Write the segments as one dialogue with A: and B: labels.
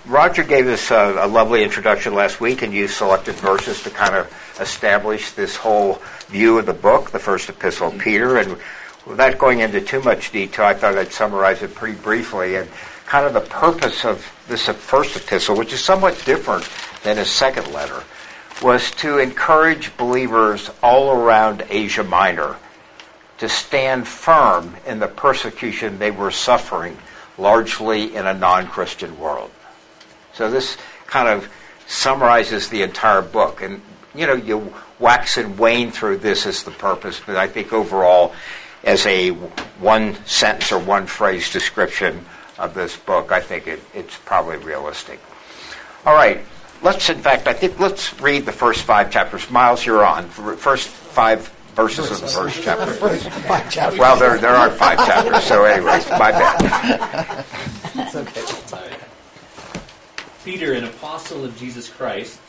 A: Roger gave us a lovely introduction last week and used selected verses to kind of establish this whole view of the book, the first epistle of Peter. And without going into too much detail, I thought I'd summarize it pretty briefly. And kind of the purpose of this first epistle, which is somewhat different than his second letter, was to encourage believers all around Asia Minor to stand firm in the persecution they were suffering, largely in a non-Christian world. So this kind of summarizes the entire book. And, you wax and wane through this as the purpose, but I think overall, as a one-sentence or one-phrase description of this book, I think it's probably realistic. All right. Let's read the first 5 chapters. Miles, you're on. First 5 verses of the first chapter. Well, there are 5 chapters, so anyways, my bad.
B: It's okay.
C: Peter, an apostle of Jesus Christ,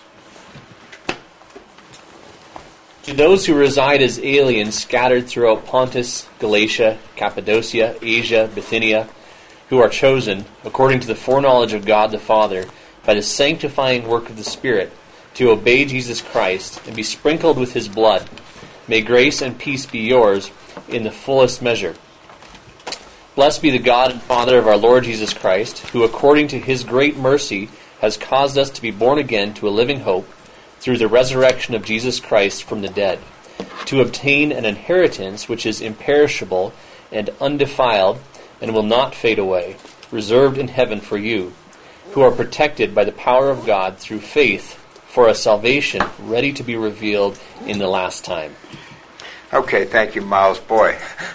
C: to those who reside as aliens scattered throughout Pontus, Galatia, Cappadocia, Asia, Bithynia, who are chosen, according to the foreknowledge of God the Father, by the sanctifying work of the Spirit, to obey Jesus Christ and be sprinkled with his blood. May grace and peace be yours in the fullest measure. Blessed be the God and Father of our Lord Jesus Christ, who according to his great mercy has caused us to be born again to a living hope through the resurrection of Jesus Christ from the dead, to obtain an inheritance which is imperishable and undefiled and will not fade away, reserved in heaven for you, who are protected by the power of God through faith for a salvation ready to be revealed in the last time.
A: Okay, thank you, Miles. Boy,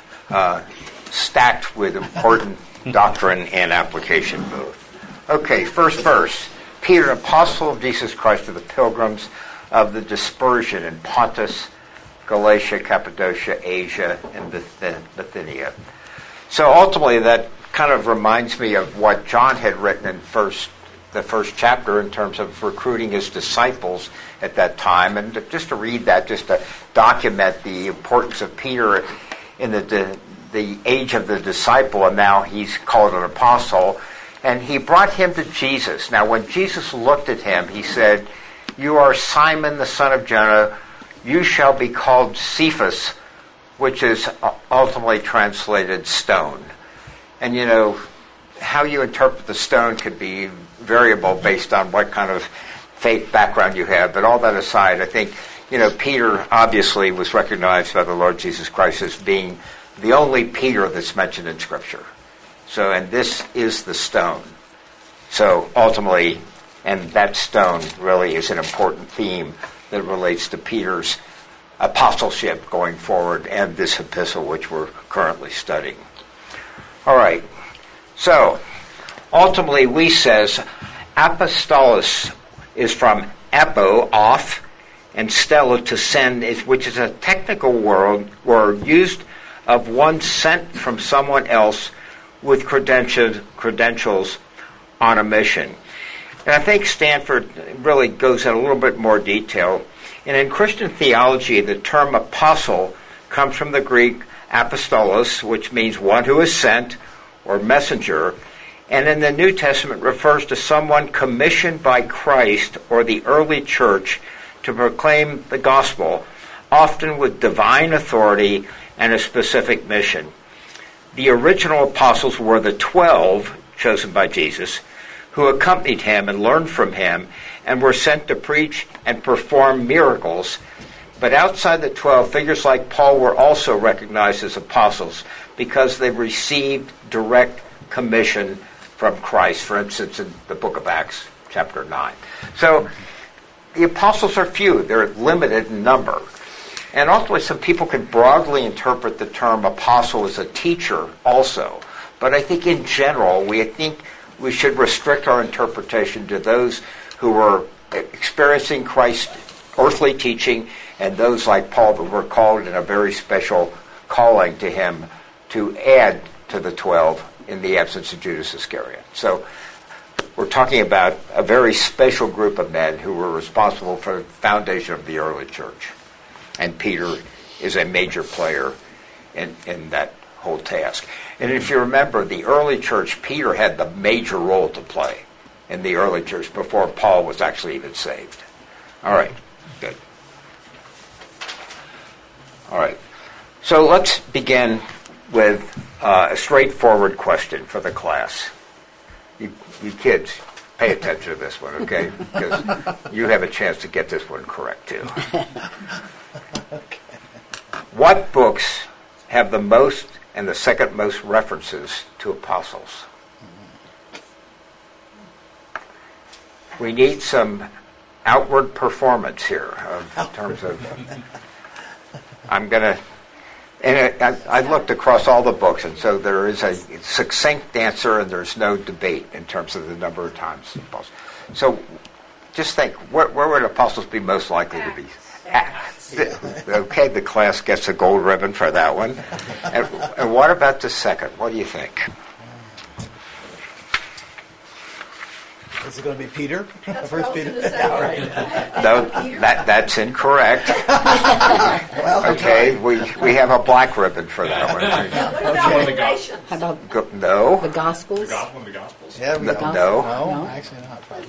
A: stacked with important doctrine and application both. Okay, first verse. Peter, apostle of Jesus Christ to the pilgrims of the dispersion in Pontus, Galatia, Cappadocia, Asia, and Bithynia. So ultimately that kind of reminds me of what John had written in the first chapter in terms of recruiting his disciples at that time. And just to read that, just to document the importance of Peter in the age of the disciple, and now he's called an apostle. And he brought him to Jesus. Now when Jesus looked at him, he said, "You are Simon the son of Jonah. You shall be called Cephas," which is ultimately translated stone. And how you interpret the stone could be variable based on what kind of faith background you have. But all that aside, I think, Peter obviously was recognized by the Lord Jesus Christ as being the only Peter that's mentioned in Scripture. So, and this is the stone. So ultimately, and that stone really is an important theme that relates to Peter's apostleship going forward and this epistle which we're currently studying. All right. So, ultimately we says apostolos is from apo, off, and stello, to send, which is a technical word used of one sent from someone else with credentials on a mission. And I think Stanford really goes in a little bit more detail. And in Christian theology, the term apostle comes from the Greek apostolos, which means one who is sent or messenger, and in the New Testament refers to someone commissioned by Christ or the early church to proclaim the gospel, often with divine authority and a specific mission. The original apostles were the 12 chosen by Jesus, who accompanied him and learned from him and were sent to preach and perform miracles. But outside the 12, figures like Paul were also recognized as apostles because they received direct commission from Christ, for instance, in the book of Acts, chapter 9. So the apostles are few. They're limited in number. And ultimately, some people can broadly interpret the term apostle as a teacher also. But I think in general, we should restrict our interpretation to those who were experiencing Christ's earthly teaching and those like Paul that were called in a very special calling to him to add to the 12 in the absence of Judas Iscariot. So we're talking about a very special group of men who were responsible for the foundation of the early church. And Peter is a major player in that whole task. And if you remember, the early church, Peter had the major role to play. in the early church before Paul was actually even saved. All right, good. All right, so let's begin with a straightforward question for the class. You kids, pay attention to this one, okay? Because you have a chance to get this one correct, too.
B: Okay.
A: What books have the most and the second most references to apostles? We need some outward performance here in terms of... I'm going to... And I looked across all the books, and so there is a succinct answer, and there's no debate in terms of the number of times. So just think, where would apostles be most likely to be? Acts. Okay, the class gets a gold ribbon for that one. And what about the second? What do you think?
B: Is it going to be Peter? First Peter?
D: All right.
A: No, that's incorrect.
B: Well,
A: Okay, we have a black ribbon for that one.
D: How about
A: No.
D: the Gospels?
E: One of the Gospels.
B: yeah, we
A: No.
B: don't.
A: No.
B: No, actually not, probably.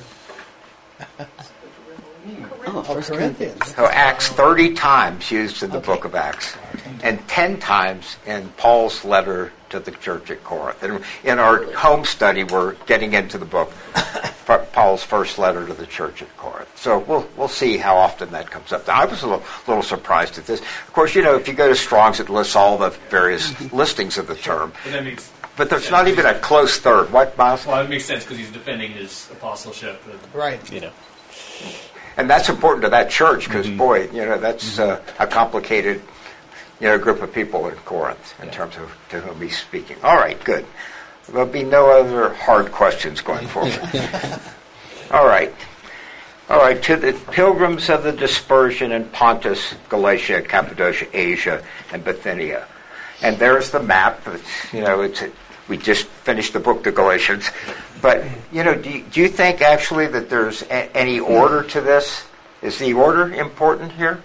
D: Oh,
B: Oh,
D: First
B: Corinthians.
A: So Acts 30 times used in the book of Acts, and 10 times in Paul's letter to the church at Corinth. And in our home study, we're getting into the book, Paul's first letter to the church at Corinth. So we'll see how often that comes up. Now, I was a little surprised at this. Of course, if you go to Strong's, it lists all the various listings of the term.
E: But that makes
A: But there's not even a close third. What, Miles?
E: well, it makes sense because he's defending his apostleship.
B: Right.
A: And that's important to that church because, boy, that's a complicated, group of people in Corinth in terms of to whom he's speaking. All right, good. There'll be no other hard questions going forward. All right. To the pilgrims of the dispersion in Pontus, Galatia, Cappadocia, Asia, and Bithynia. And there's the map. We just finished the book, the Galatians. But, do you think actually that there's any order to this? Is the order important here?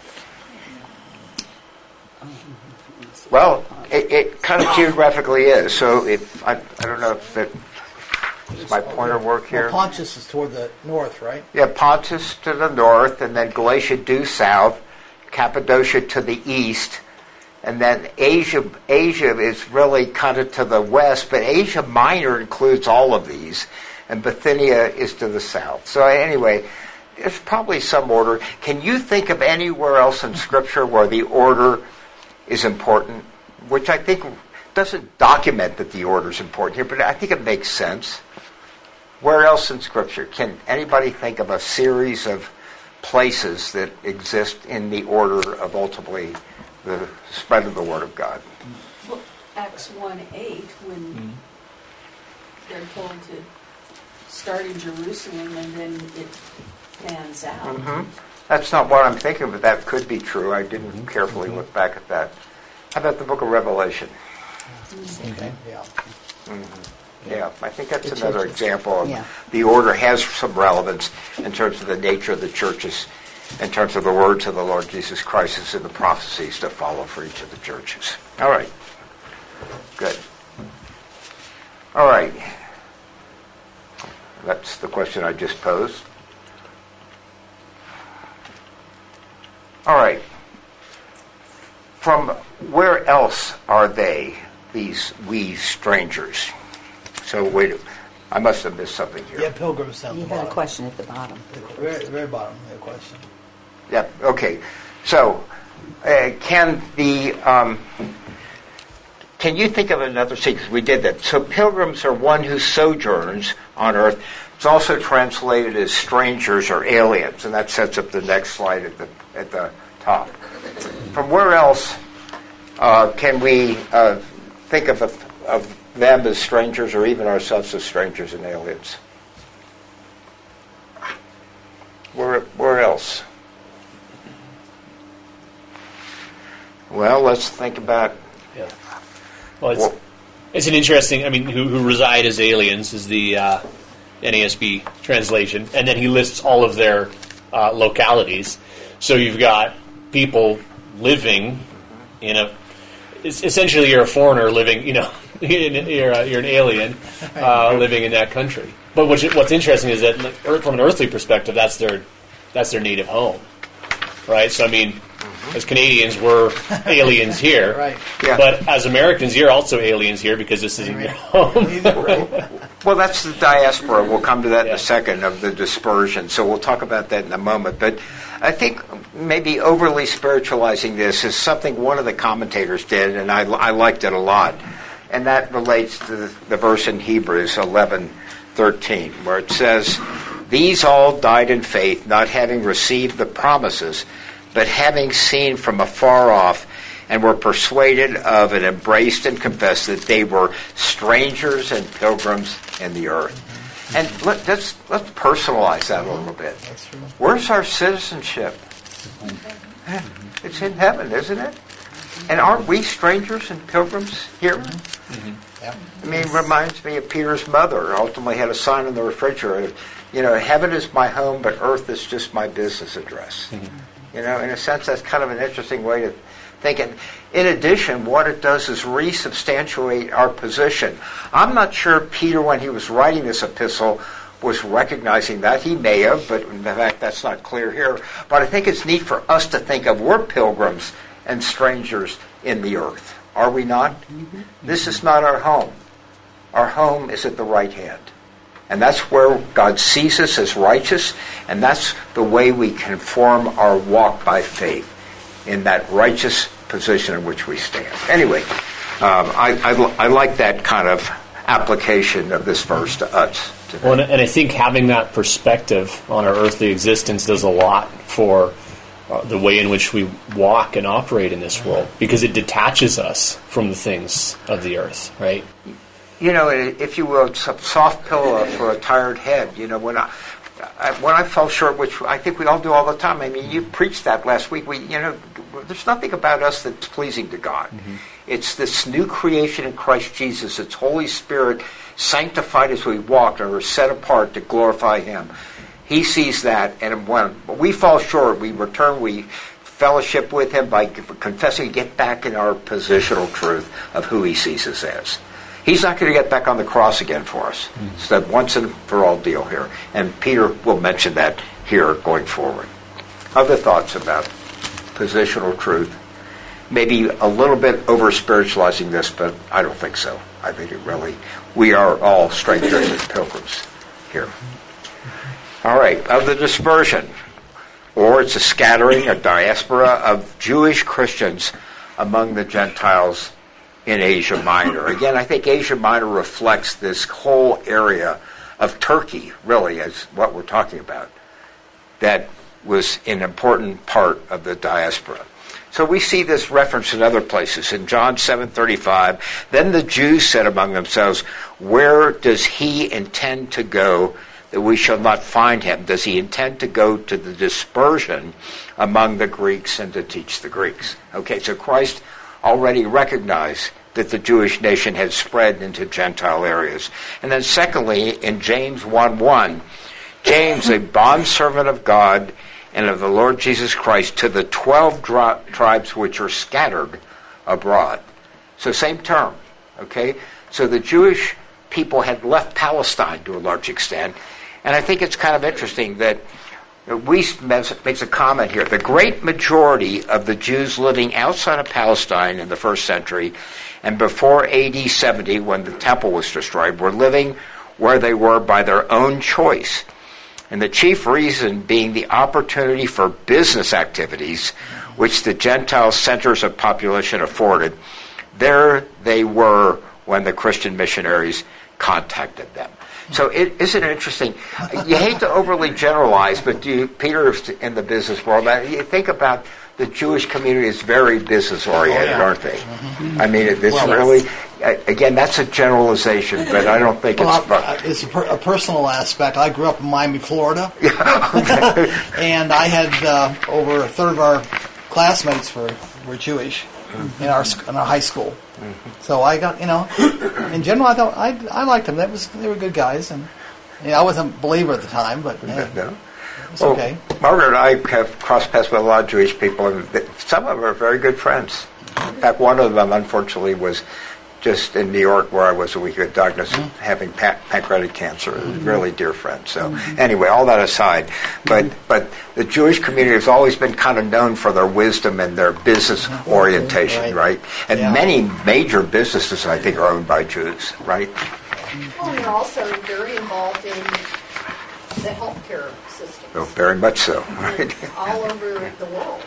A: Well, it kind of geographically is. So I don't know if does my pointer work here?
B: Well, Pontus is toward the north, right?
A: Yeah, Pontus to the north, and then Galatia due south, Cappadocia to the east, and then Asia is really kind of to the west, but Asia Minor includes all of these, and Bithynia is to the south. So anyway, there's probably some order. Can you think of anywhere else in Scripture where the order is important? Which I think doesn't document that the order is important here, but I think it makes sense. Where else in Scripture? Can anybody think of a series of places that exist in the order of ultimately the spread of the Word of God?
F: Well, Acts 1:8, when they're told to start in Jerusalem and then it pans out.
A: Mm-hmm. That's not what I'm thinking, but that could be true. I didn't carefully look back at that. How about the book of Revelation?
B: Okay. Yeah.
A: Yeah, I think that's
D: The
A: another
D: churches.
A: example of
D: Yeah.
A: the order has some relevance in terms of the nature of the churches, in terms of the words of the Lord Jesus Christ and the prophecies to follow for each of the churches. All right. Good. All right. That's the question I just posed. All right. From where else are they, these we strangers? So wait, I must have missed something here.
B: Yeah, pilgrims down
D: You
B: the
D: had a
B: bottom.
D: question at the bottom.
B: Very, very bottom, the question.
A: Yep. Okay. So, can you think of another sequence? We did that. So, pilgrims are one who sojourns on earth. It's also translated as strangers or aliens, and that sets up the next slide at the top. From where else can we think of them as strangers, or even ourselves as strangers and aliens? Where else? Well, let's think about.
C: Yeah. Well, it's an interesting. Who reside as aliens is the NASB translation, and then he lists all of their localities. So you've got people living in a. Essentially, you're a foreigner living. You're an alien living in that country. But what's interesting is that from an earthly perspective, that's their native home, right? So I mean, as Canadians, we're aliens here,
B: Right.
A: Yeah.
C: But as Americans, you're also aliens here because this isn't your home.
A: Well, that's the diaspora. We'll come to that in
C: Yeah.
A: a second, of the dispersion. So we'll talk about that in a moment. But I think maybe overly spiritualizing this is something one of the commentators did, and I liked it a lot. And that relates to the verse in Hebrews 11:13, where it says, "These all died in faith, not having received the promises, but having seen from afar off, and were persuaded of and embraced and confessed that they were strangers and pilgrims in the earth." And let's personalize that a little bit.
B: That's true.
A: Where's our citizenship? It's in heaven, isn't it? And aren't we strangers and pilgrims here?
B: Yeah.
A: I mean, it reminds me of Peter's mother. Ultimately had a sign on the refrigerator, heaven is my home, but earth is just my business address. In a sense, that's kind of an interesting way to think. And in addition, what it does is resubstantiate our position. I'm not sure Peter, when he was writing this epistle, was recognizing that. He may have, but in fact, that's not clear here. But I think it's neat for us to think of we're pilgrims and strangers in the earth. Are we not? This is not our home. Our home is at the right hand. And that's where God sees us as righteous, and that's the way we conform our walk by faith, in that righteous position in which we stand. Anyway, I like that kind of application of this verse to us today.
C: Well, and I think having that perspective on our earthly existence does a lot for the way in which we walk and operate in this world, because it detaches us from the things of the earth, right?
A: If you will, it's a soft pillow for a tired head. When I fall short, which I think we all do all the time. I mean, you preached that last week. There's nothing about us that's pleasing to God. It's this new creation in Christ Jesus. It's Holy Spirit sanctified as we walk and are set apart to glorify Him. He sees that, and when we fall short, we return, we fellowship with Him by confessing, get back in our positional truth of who He sees us as. He's not going to get back on the cross again for us. It's that once and for all deal here. And Peter will mention that here going forward. Other thoughts about positional truth? Maybe a little bit over spiritualizing this, but I don't think so. I think we are all strangers and pilgrims here. All right, of the dispersion, or it's a scattering, a diaspora of Jewish Christians among the Gentiles in Asia Minor. Again, I think Asia Minor reflects this whole area of Turkey, really, as what we're talking about. That was an important part of the diaspora. So we see this reference in other places. In John 7:35, then the Jews said among themselves, "Where does he intend to go that we shall not find him? Does he intend to go to the dispersion among the Greeks and to teach the Greeks?" Okay, so Christ already recognized that the Jewish nation had spread into Gentile areas. And then secondly, in James 1:1, James, a bondservant of God and of the Lord Jesus Christ, to the 12 tribes which are scattered abroad. So same term, okay? So the Jewish people had left Palestine to a large extent, and I think it's kind of interesting that Weiss makes a comment here. The great majority of the Jews living outside of Palestine in the first century and before AD 70, when the temple was destroyed, were living where they were by their own choice. And the chief reason being the opportunity for business activities, which the Gentile centers of population afforded. There they were when the Christian missionaries contacted them. So isn't it interesting? You hate to overly generalize, but Peter's in the business world. You think about the Jewish community is very business-oriented, aren't they? Mm-hmm. I mean, it's really, again, that's a generalization, but I don't think
B: it's a personal aspect. I grew up in Miami, Florida, and I had over a third of our classmates were Jewish in our high school. Mm-hmm. So I got, in general, I thought I liked them. They were good guys, and I wasn't a believer at the time, but it's okay.
A: Margaret and I have crossed paths with a lot of Jewish people, and some of them are very good friends. In fact, one of them, unfortunately, was just in New York where I was a week ago, diagnosed having pancreatic cancer. A really dear friend. So anyway, all that aside, but the Jewish community has always been kind of known for their wisdom and their business orientation, right? And many major businesses, I think, are owned by Jews, right?
G: Well, you're also very involved in the healthcare system.
A: Oh, very much so. Right?
G: All over the world.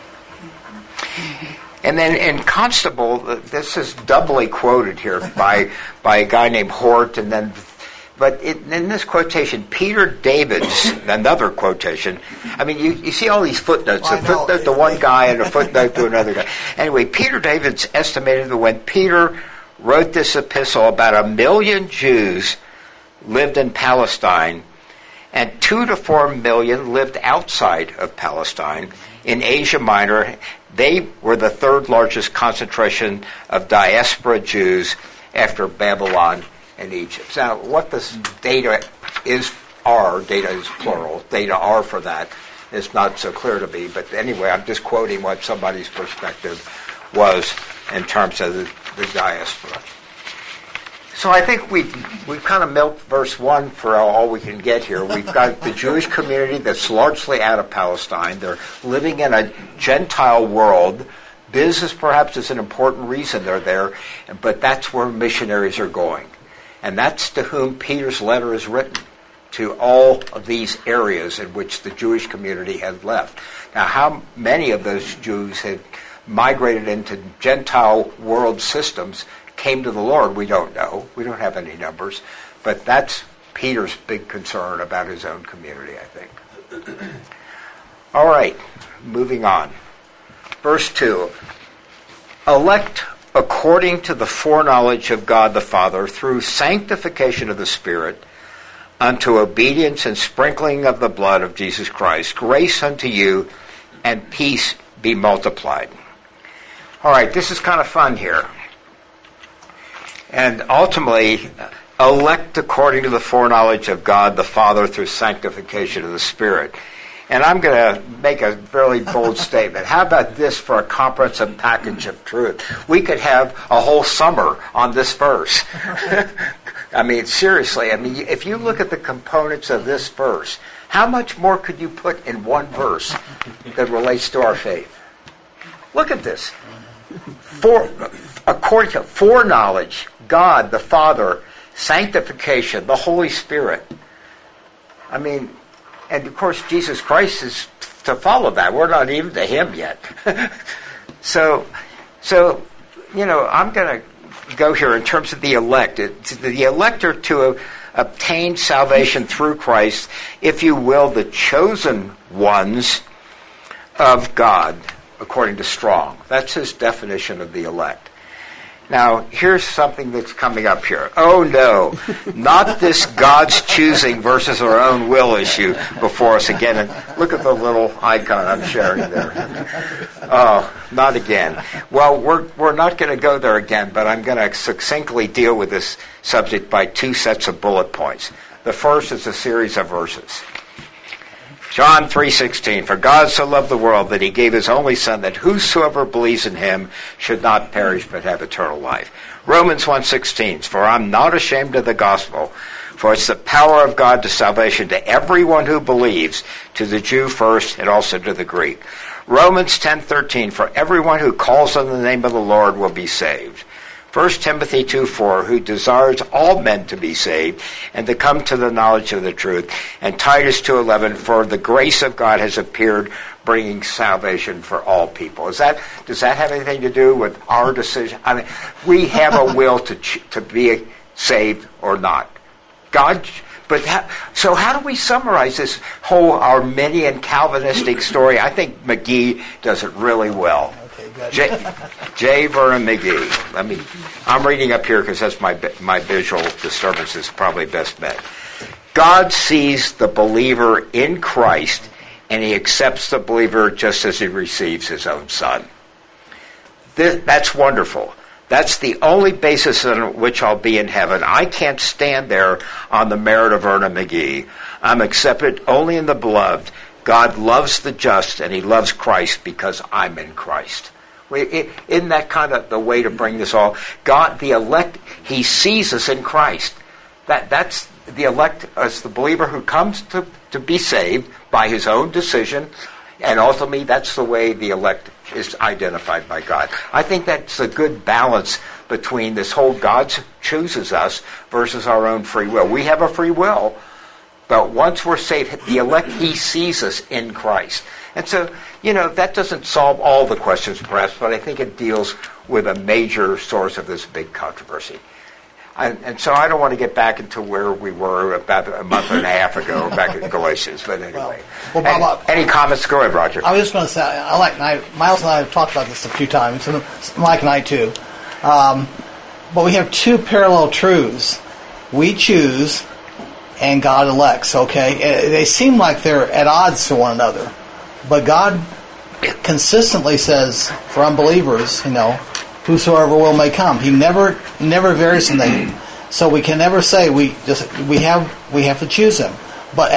A: And then in Constable, this is doubly quoted here by a guy named Hort, and then, in this quotation, Peter Davids, another quotation. I mean, you see all these footnotes. A footnote to one guy and a footnote to another guy. Anyway, Peter Davids estimated that when Peter wrote this epistle, about 1 million Jews lived in Palestine, and 2 to 4 million lived outside of Palestine in Asia Minor. They were the third largest concentration of diaspora Jews after Babylon and Egypt. Now, what this data is plural, data are for that, is not so clear to me. But anyway, I'm just quoting what somebody's perspective was in terms of the diaspora. So I think we've kind of milked verse 1 for all we can get here. We've got the Jewish community that's largely out of Palestine. They're living in a Gentile world. Business perhaps is an important reason they're there, but that's where missionaries are going. And that's to whom Peter's letter is written, to all of these areas in which the Jewish community had left. Now, how many of those Jews had migrated into Gentile world systems came to the Lord, we don't know. We don't have any numbers. But that's Peter's big concern about his own community, I think. All right, moving on. Verse 2. Elect according to the foreknowledge of God the Father through sanctification of the Spirit unto obedience and sprinkling of the blood of Jesus Christ. Grace unto you and peace be multiplied. All right, this is kind of fun here. And ultimately, elect according to the foreknowledge of God the Father through sanctification of the Spirit. And I'm going to make a very bold statement. How about this for a comprehensive package of truth? We could have a whole summer on this verse. I mean, seriously, if you look at the components of this verse, how much more could you put in one verse that relates to our faith? Look at this. According to foreknowledge, God, the Father, sanctification, the Holy Spirit. I mean, and of course Jesus Christ is to follow that. We're not even to Him yet. So, I'm going to go here in terms of the elect. The elect are to obtain salvation through Christ, if you will, the chosen ones of God, according to Strong. That's his definition of the elect. Now, here's something that's coming up here. Oh, no, not this God's choosing versus our own will issue before us again. And look at the little icon I'm sharing there. Oh, not again. Well, we're not going to go there again, but I'm going to succinctly deal with this subject by 2 sets of bullet points. The first is a series of verses. John 3:16, for God so loved the world that he gave his only Son, that whosoever believes in him should not perish but have eternal life. Romans 1:16, for I'm not ashamed of the gospel, for it's the power of God to salvation to everyone who believes, to the Jew first and also to the Greek. Romans 10:13, for everyone who calls on the name of the Lord will be saved. 1 Timothy 2:4, who desires all men to be saved and to come to the knowledge of the truth. And Titus 2:11, for the grace of God has appeared, bringing salvation for all people. Does that have anything to do with our decision? I mean, we have a will to be saved or not. God, so how do we summarize this whole Arminian Calvinistic story? I think McGee does it really well. J. Vernon McGee. I'm reading up here because that's my visual disturbance is probably best met. God sees the believer in Christ, and he accepts the believer just as he receives his own Son. That's wonderful. That's the only basis on which I'll be in heaven. I can't stand there on the merit of Vernon McGee. I'm accepted only in the beloved. God loves the just, and he loves Christ because I'm in Christ. Isn't that kind of the way to bring this all? God, the elect, He sees us in Christ. That's the elect as the believer who comes to be saved by his own decision, and ultimately that's the way the elect is identified by God. I think that's a good balance between this whole God chooses us versus our own free will. We have a free will, but once we're saved, the elect, He sees us in Christ. And so, that doesn't solve all the questions perhaps, but I think it deals with a major source of this big controversy. And so I don't want to get back into where we were about a month and a half ago, back in Galatians, but anyway.
B: Well, Bob,
A: any comments? Go ahead, Roger.
B: I was just going to say, Miles and I have talked about this a few times, and Mike and I too. But we have two parallel truths. We choose, and God elects, okay? They seem like they're at odds to one another. But God consistently says, for unbelievers, whosoever will may come. He never varies from that. So we can never say we have to choose Him. But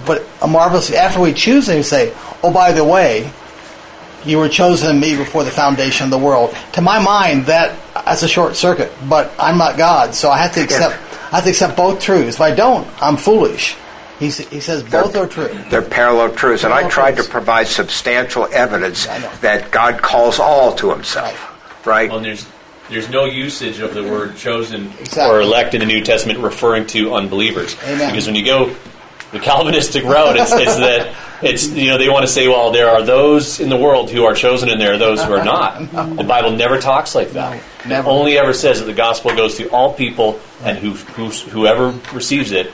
B: after we choose Him, we say, oh, by the way, you were chosen in me before the foundation of the world. To my mind, that's a short circuit. But I'm not God, so I have to accept both truths. If I don't, I'm foolish. He says both are true.
A: They're parallel truths, and I tried to provide substantial evidence that God calls all to Himself. Right.
C: Well, there's no usage of the word chosen or elect in the New Testament referring to unbelievers.
B: Amen.
C: Because when you go the Calvinistic route, it's they want to say, well, there are those in the world who are chosen and there are those who are not. The Bible never talks like that.
B: No, never.
C: It only ever says that the gospel goes to all people, and whoever receives it,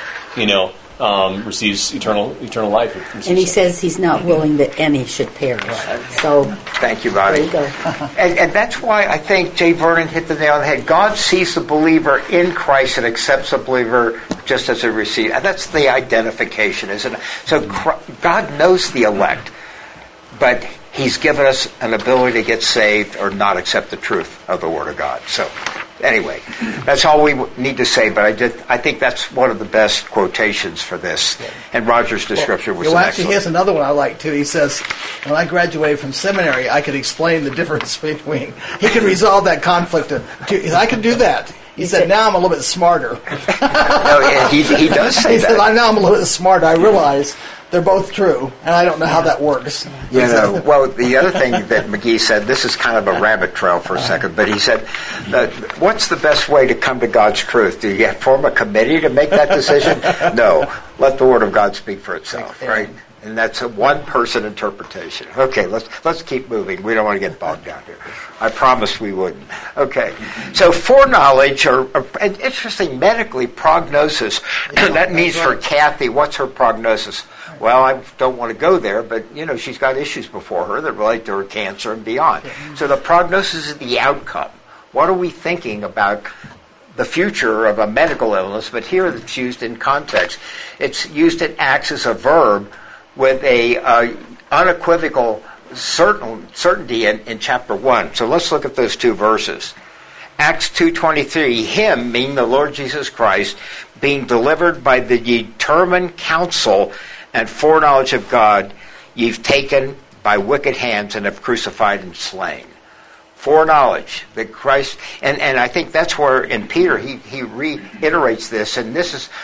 C: receives eternal life.
D: And He says He's not willing that any should perish. So
A: thank you, Bonnie.
D: there you go.
A: And that's why I think Jay Vernon hit the nail on the head. God sees the believer in Christ and accepts the believer just as a receiver. That's the identification, isn't it? So God knows the elect, but He's given us an ability to get saved or not accept the truth of the Word of God. So anyway, that's all we need to say, but I think that's one of the best quotations for this. And Roger's description was excellent.
B: Actually, he has another one I like, too. He says, when I graduated from seminary, I could explain the difference between... He could resolve that conflict. I could do that. He said, now I'm a little bit smarter.
A: No, he does say that.
B: He said, now I'm a little bit smarter. I realize they're both true, and I don't know how that works.
A: Well, the other thing that McGee said, this is kind of a rabbit trail for a second, but he said, what's the best way to come to God's truth? Do you form a committee to make that decision? No. Let the Word of God speak for itself, right? And that's a one-person interpretation. Okay, let's keep moving. We don't want to get bogged down here. I promised we wouldn't. Okay, so foreknowledge, or interesting, medically, prognosis. That means for Kathy, what's her prognosis? Well, I don't want to go there, but, she's got issues before her that relate to her cancer and beyond. So the prognosis is the outcome. What are we thinking about the future of a medical illness? But here it's used in context. It's used, it acts as a verb with a unequivocal certainty in chapter 1. So let's look at those two verses. Acts 2:23, Him, meaning the Lord Jesus Christ, being delivered by the determined counsel and foreknowledge of God, you've taken by wicked hands and have crucified and slain. Foreknowledge that Christ, and I think that's where in Peter he reiterates this, and this is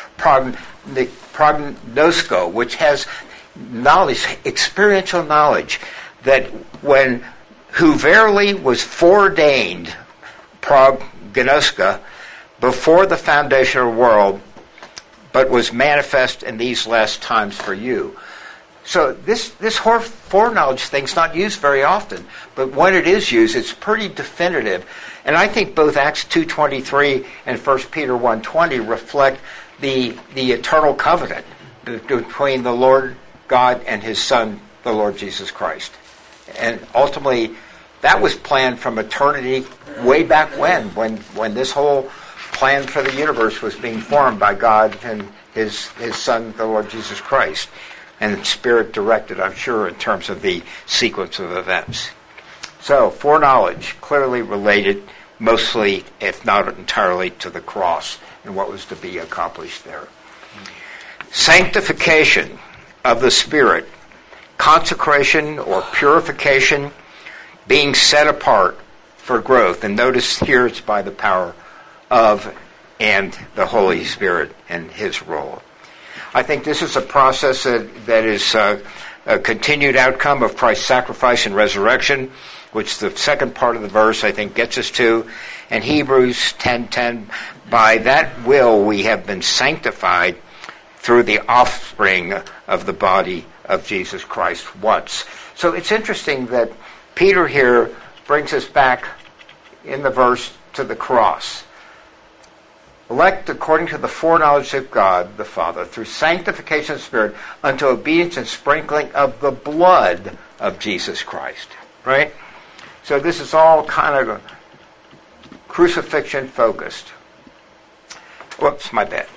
A: prognosco, which has knowledge, experiential knowledge, that who verily was foreordained, prognoska, before the foundation of the world, but was manifest in these last times for you. So this foreknowledge thing's not used very often, but when it is used, it's pretty definitive. And I think both Acts 2:23 and 1 Peter 1:20 reflect the eternal covenant between the Lord God and His Son, the Lord Jesus Christ. And ultimately, that was planned from eternity way back when this whole plan for the universe was being formed by God and His Son, the Lord Jesus Christ. And Spirit directed, I'm sure, in terms of the sequence of events. So, foreknowledge, clearly related mostly, if not entirely, to the cross and what was to be accomplished there. Sanctification of the Spirit, consecration or purification, being set apart for growth. And notice here it's by the power of and the Holy Spirit and his role. I think this is a process that is a continued outcome of Christ's sacrifice and resurrection, which the second part of the verse, I think, gets us to. And Hebrews 10:10, by that will we have been sanctified through the offspring of the body of Jesus Christ once. So it's interesting that Peter here brings us back in the verse to the cross. Elect according to the foreknowledge of God the Father, through sanctification of the Spirit, unto obedience and sprinkling of the blood of Jesus Christ. Right? So this is all kind of crucifixion focused. Whoops, my bad.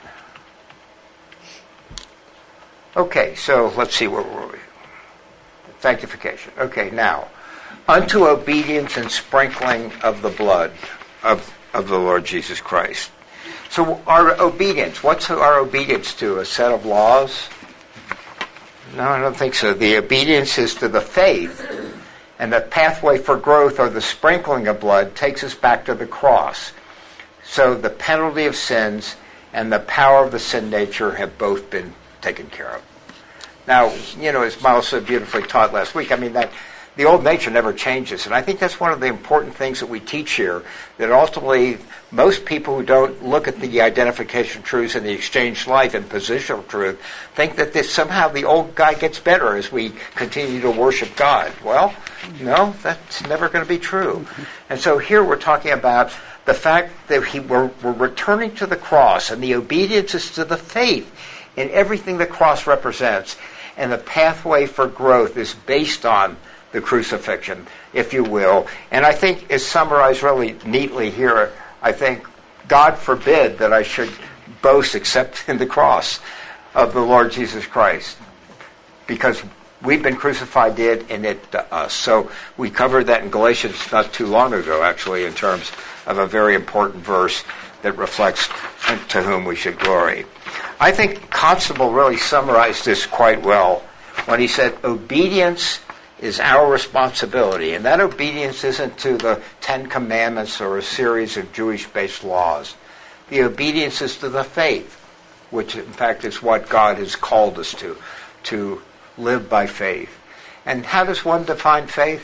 A: Okay, so let's see, where were we? Sanctification. Okay, now, unto obedience and sprinkling of the blood of the Lord Jesus Christ. So our obedience, what's our obedience to? A set of laws? No, I don't think so. The obedience is to the faith. And the pathway for growth, or the sprinkling of blood, takes us back to the cross. So the penalty of sins and the power of the sin nature have both been taken care of. Now, you know, as Miles so beautifully taught last week, I mean, that the old nature never changes. And I think that's one of the important things that we teach here, that ultimately most people who don't look at the identification truths and the exchange life and positional truth think that somehow the old guy gets better as we continue to worship God. Well, no, that's never going to be true. And so here we're talking about the fact that we're returning to the cross, and the obedience is to the faith in everything the cross represents. And the pathway for growth is based on the crucifixion, if you will. And I think it's summarized really neatly here. I think, God forbid that I should boast except in the cross of the Lord Jesus Christ, because we've been crucified in it to us. So we covered that in Galatians not too long ago, actually, in terms of a very important verse that reflects to whom we should glory. I think Constable really summarized this quite well when he said, obedience is our responsibility. And that obedience isn't to the Ten Commandments or a series of Jewish-based laws. The obedience is to the faith, which in fact is what God has called us to live by faith. And how does one define faith?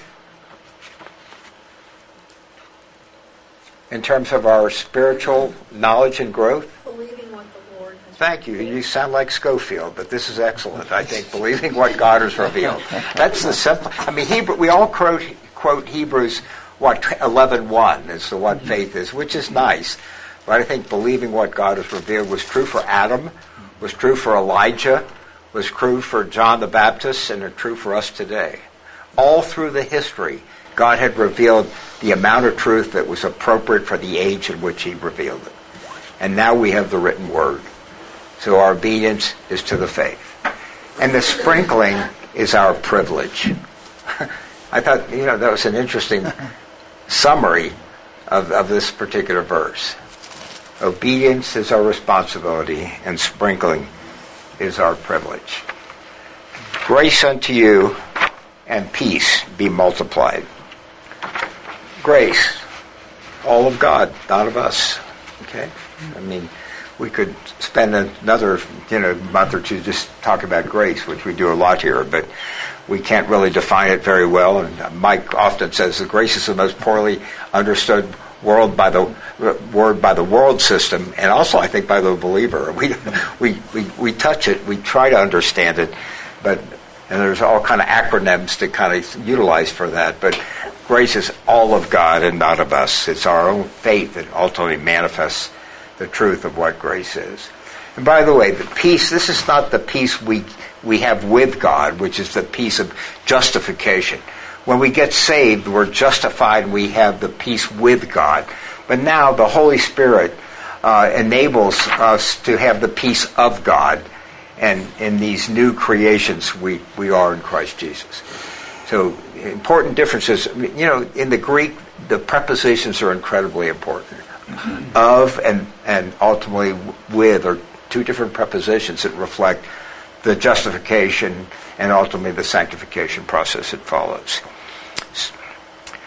A: In terms of our spiritual knowledge and growth?
G: Believing what the Lord has
A: Thank you. You sound like Schofield, but this is excellent. I think believing what God has revealed. That's the simple. I mean, we all quote Hebrews 11:1 as to what faith is, which is nice. But I think believing what God has revealed was true for Adam, was true for Elijah, was true for John the Baptist, and are true for us today. All through the history, God had revealed the amount of truth that was appropriate for the age in which he revealed it. And now we have the written word. So our obedience is to the faith. And the sprinkling is our privilege. I thought, that was an interesting summary of this particular verse. Obedience is our responsibility, and sprinkling is our privilege. Grace unto you and peace be multiplied. Grace, all of God, not of us. Okay? I mean, we could spend another month or two just talking about grace, which we do a lot here, but we can't really define it very well. And Mike often says that grace is the most poorly understood word by the world system, and also I think by the believer. We touch it, we try to understand it, and there's all kind of acronyms to kind of utilize for that. But grace is all of God and not of us. It's our own faith that ultimately manifests the truth of what grace is. And by the way, the peace, this is not the peace we have with God, which is the peace of justification. When we get saved, we're justified and we have the peace with God. But now the Holy Spirit enables us to have the peace of God. And in these new creations, we are in Christ Jesus. So important differences. In the Greek, the prepositions are incredibly important. Of and ultimately with are two different prepositions that reflect the justification and ultimately the sanctification process that follows.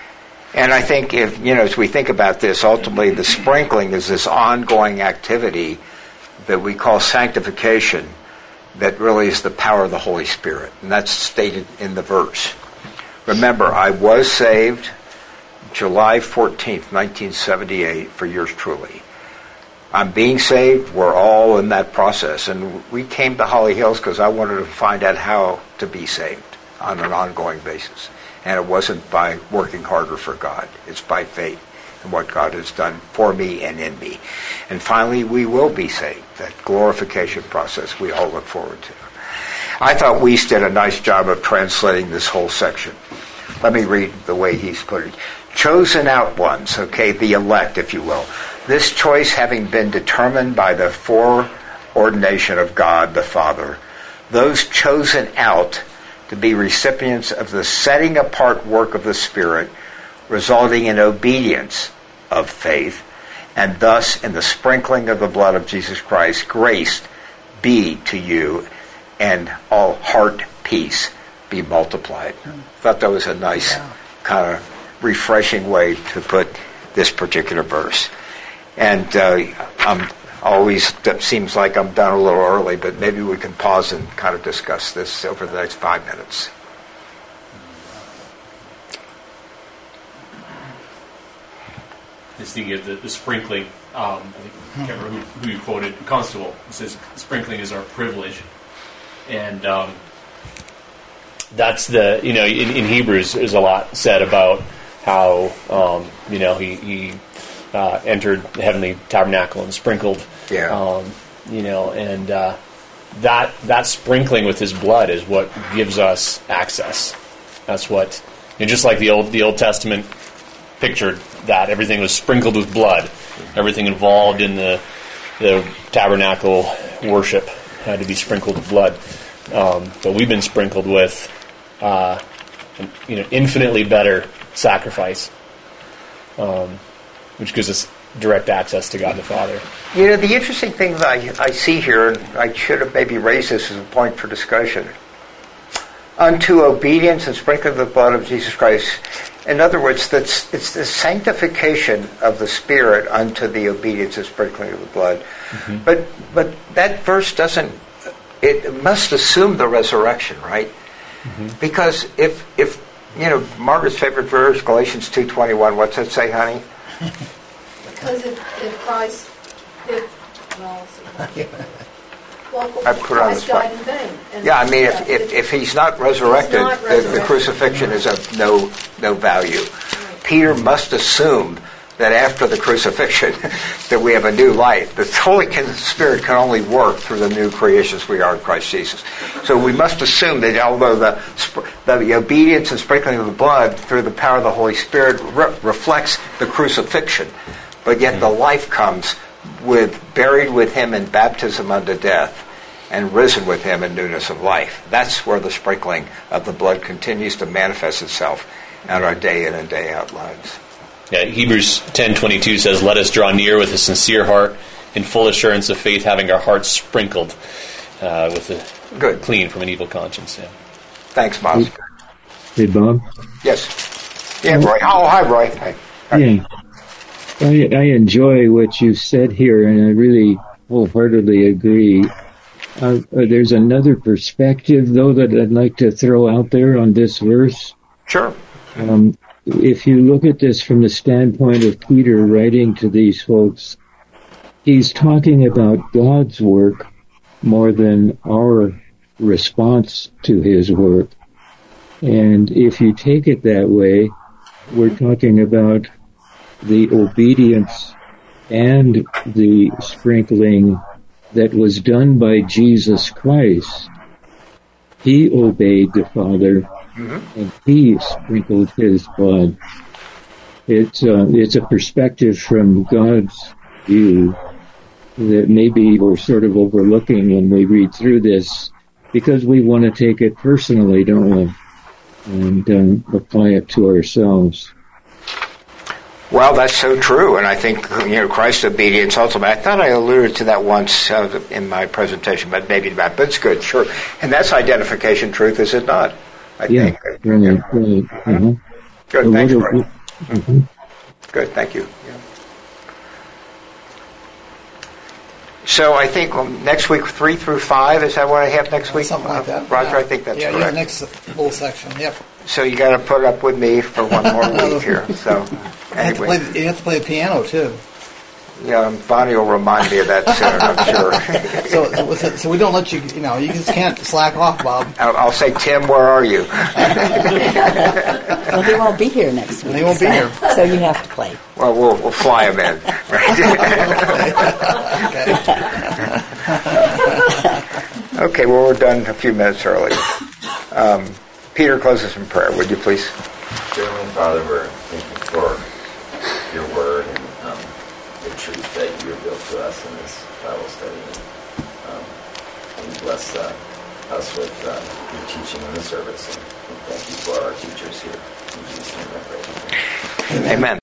A: And I think as we think about this, ultimately the sprinkling is this ongoing activity that we call sanctification that really is the power of the Holy Spirit. And that's stated in the verse. Remember, I was saved July 14th, 1978, for yours truly. I'm being saved. We're all in that process. And we came to Holly Hills because I wanted to find out how to be saved on an ongoing basis. And it wasn't by working harder for God. It's by faith in what God has done for me and in me. And finally, we will be saved. That glorification process we all look forward to. I thought Weiss did a nice job of translating this whole section. Let me read the way he's put it. Chosen out ones, okay, the elect, if you will. This choice having been determined by the foreordination of God the Father, those chosen out to be recipients of the setting apart work of the Spirit, resulting in obedience of faith, and thus in the sprinkling of the blood of Jesus Christ, grace be to you, and all heart peace be multiplied. I thought that was a nice kind of refreshing way to put this particular verse. And it seems like I'm done a little early, but maybe we can pause and kind of discuss this over the next 5 minutes.
E: This thing of the sprinkling, I can't remember who you quoted, Constable. It says sprinkling is our privilege. And
C: that's the, in Hebrews there's a lot said about how, he entered the heavenly tabernacle and sprinkled, and that sprinkling with his blood is what gives us access. That's what, just like the Old Testament pictured that everything was sprinkled with blood, everything involved in the tabernacle worship had to be sprinkled with blood. But we've been sprinkled with, infinitely better sacrifice, which gives us direct access to God the Father.
A: The interesting thing that I see here, and I should have maybe raised this as a point for discussion, unto obedience and sprinkling of the blood of Jesus Christ. In other words, it's the sanctification of the Spirit unto the obedience and sprinkling of the blood. Mm-hmm. But that verse doesn't, it must assume the resurrection, right? Mm-hmm. Because if Margaret's favorite verse, Galatians 2:21, what's that say, honey?
G: Because if Christ,
A: I put it on the spot.
G: died in vain. And
A: if he's not resurrected, the crucifixion is of no value. Right. Peter must assume that after the crucifixion that we have a new life. The Holy Spirit can only work through the new creations we are in Christ Jesus. So we must assume that although the obedience and sprinkling of the blood through the power of the Holy Spirit reflects the crucifixion, but yet the life comes buried with him in baptism unto death and risen with him in newness of life. That's where the sprinkling of the blood continues to manifest itself in our day in and day out lives.
C: Yeah, Hebrews 10:22 says, "Let us draw near with a sincere heart, in full assurance of faith, having our hearts sprinkled clean from an evil conscience." Yeah.
A: Thanks, Miles.
H: Hey, Bob.
A: Yes. Yeah, Roy. Oh, hi, Roy. Hi.
H: Yeah. I enjoy what you said here, and I really wholeheartedly agree. There's another perspective, though, that I'd like to throw out there on this verse.
A: Sure.
H: If you look at this from the standpoint of Peter writing to these folks, he's talking about God's work more than our response to his work. And if you take it that way, we're talking about the obedience and the sprinkling that was done by Jesus Christ. He obeyed the Father, and he sprinkled his blood. It's a perspective from God's view that maybe we're sort of overlooking when we read through this, because we want to take it personally, don't we? And apply it to ourselves.
A: Well, that's so true, and I think Christ's obedience ultimately. I thought I alluded to that once in my presentation, but maybe not. But it's good, sure, and that's identification truth, is it not? I think.
H: Right. Uh-huh.
A: Good. Thanks, Roy. Good, thank you. So I think next week 3 through 5, is that what I have next week?
B: Something like that.
A: Roger,
B: Yeah.
A: I think that's
B: yeah,
A: correct.
B: Yeah, next little section. Yep.
A: So you got to put up with me for one more week here. So anyway,
B: You have to play the piano too.
A: yeah, Bonnie will remind me of that soon, I'm sure.
B: So we don't let you. You just can't slack off, Bob.
A: I'll say, Tim, where are you?
D: Well, they won't be here next week.
B: They won't be
D: so-
B: here.
D: So you have to play.
A: Well, we'll fly him in. Okay, well, we're done a few minutes early. Peter, close us in prayer, would you please?
I: Dear Heavenly Father, we're thankful for your word and the truth that you revealed to us in this Bible study. And bless us with your teaching in the service. And thank you for our teachers here. In Jesus' name I pray.
A: Amen.